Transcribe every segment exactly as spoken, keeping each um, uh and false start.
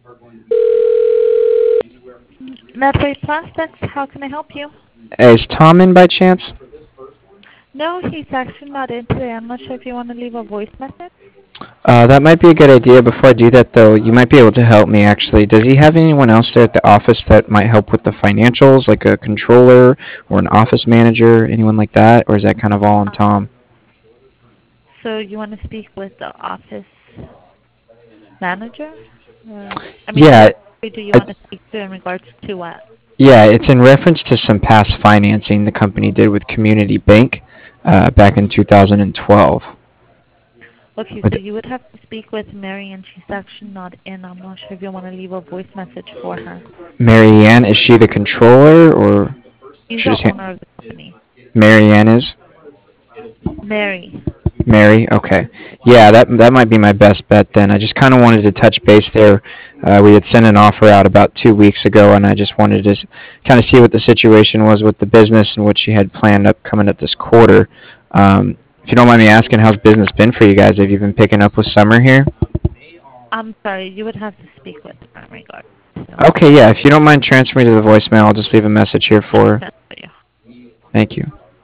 Medway Plastics, how can I help you? Is Tom in by chance? No, he's actually not in today. I'm not sure if you want to leave a voice message. Uh, that might be a good idea. Before I do that, though, you might be able to help me, actually. Does he have anyone else there at the office that might help with the financials, like a controller or an office manager, anyone like that? Or is that kind of all on Tom? So you want to speak with the office manager? Uh, I mean, Yeah, who do you it, want to speak to in regards to what? yeah, it's in reference to some past financing the company did with Community Bank uh, back in two thousand twelve. Okay, With so you would have to speak with Mary, and she's actually not in. I'm not sure if you want to leave a voice message for her. Marianne, is she the controller, or She's should the just ha- owner of the company. Marianne is? Mary. Mary, okay. Yeah, that that might be my best bet then. I just kind of wanted to touch base there. Uh, we had sent an offer out about two weeks ago, and I just wanted to kind of see what the situation was with the business and what she had planned up coming up this quarter. Um, if you don't mind me asking, how's business been for you guys? Have you been picking up with summer here? I'm sorry, you would have to speak with her in regards to. Okay, yeah. If you don't mind transferring to the voicemail, I'll just leave a message here Let me for her. test for you. Thank you.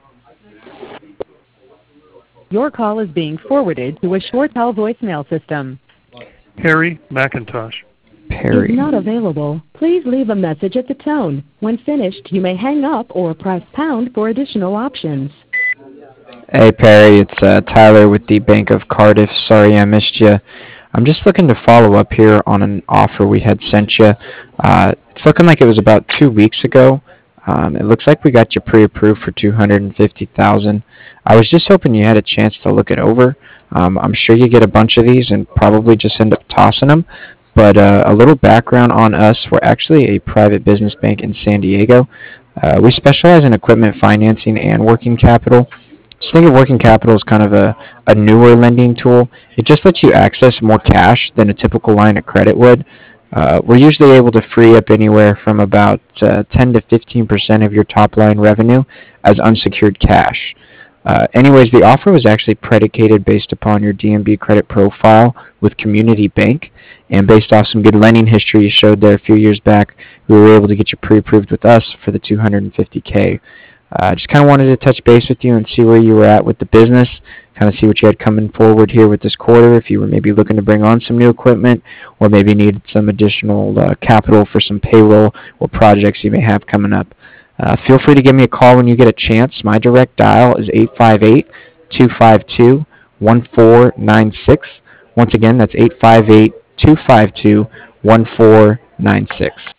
Your call is being forwarded to a ShoreTel voicemail system. Harry McIntosh. Is Perry. not available. Please leave a message at the tone. When finished, you may hang up or press pound for additional options. Hey Perry, it's uh, Tyler with the Bank of Cardiff. Sorry I missed you. I'm just looking to follow up here on an offer we had sent you. Uh, it's looking like it was about two weeks ago. Um, it looks like we got you pre-approved for two hundred fifty thousand dollars. I was just hoping you had a chance to look it over. Um, I'm sure you get a bunch of these and probably just end up tossing them. But uh, a little background on us: we're actually a private business bank in San Diego. Uh, we specialize in equipment financing and working capital. Just think of working capital as kind of a, a newer lending tool. It just lets you access more cash than a typical line of credit would. Uh, we're usually able to free up anywhere from about uh, ten to fifteen percent of your top line revenue as unsecured cash. Uh, anyways, the offer was actually predicated based upon your D M B credit profile with Community Bank, and based off some good lending history you showed there a few years back, we were able to get you pre-approved with us for the two hundred fifty K. Uh, just kind of wanted to touch base with you and see where you were at with the business, kind of see what you had coming forward here with this quarter, if you were maybe looking to bring on some new equipment or maybe needed some additional uh, capital for some payroll or projects you may have coming up. Uh, feel free to give me a call when you get a chance. My direct dial is eight five eight, two five two, one four nine six. Once again, that's eight five eight, two five two, one four nine six.